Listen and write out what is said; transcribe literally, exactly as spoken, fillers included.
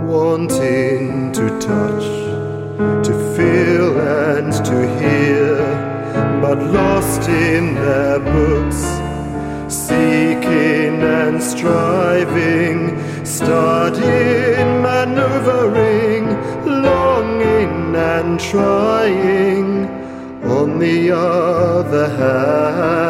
wanting to touch, to feel and to hear, but lost in their books, seeking and striving, studying, maneuvering, longing and trying. On the other hand,